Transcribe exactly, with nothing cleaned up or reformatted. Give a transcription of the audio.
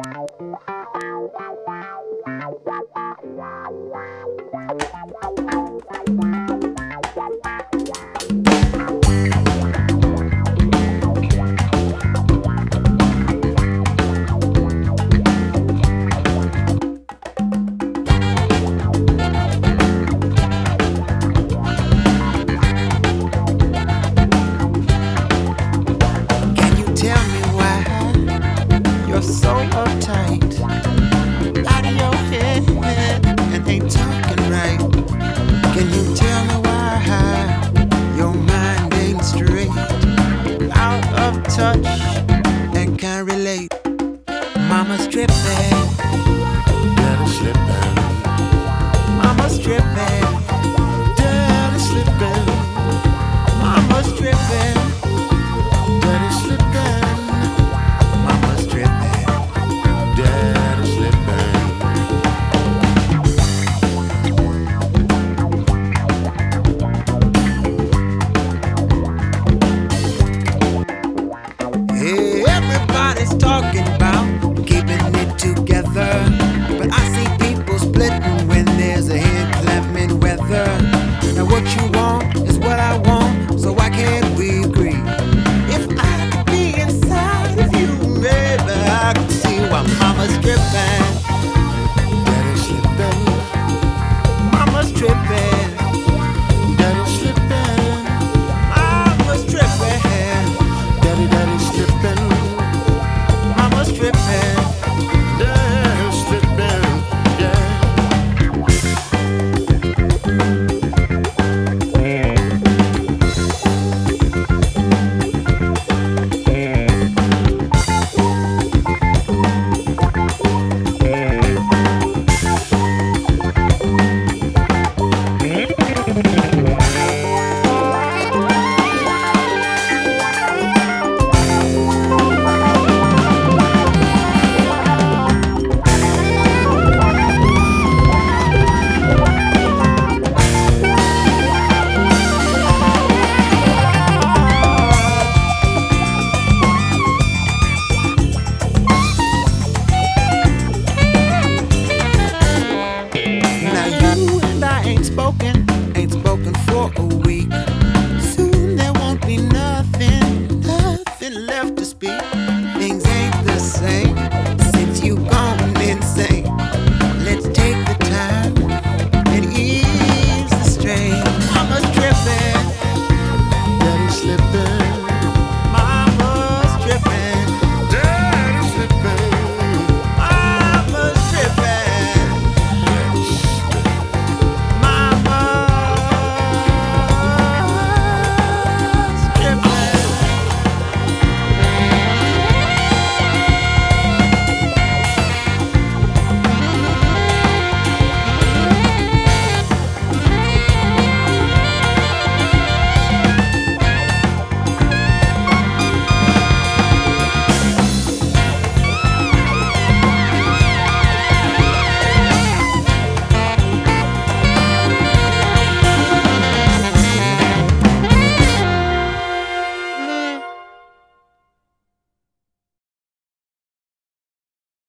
Can you tell me why you're so uptight, out of your head, and ain't talking right? Can you tell me why your mind ain't straight, out of touch, and can't relate? Mama's tripping, daddy's slipping. Mama's tripping, daddy's slipping. Mama's tripping.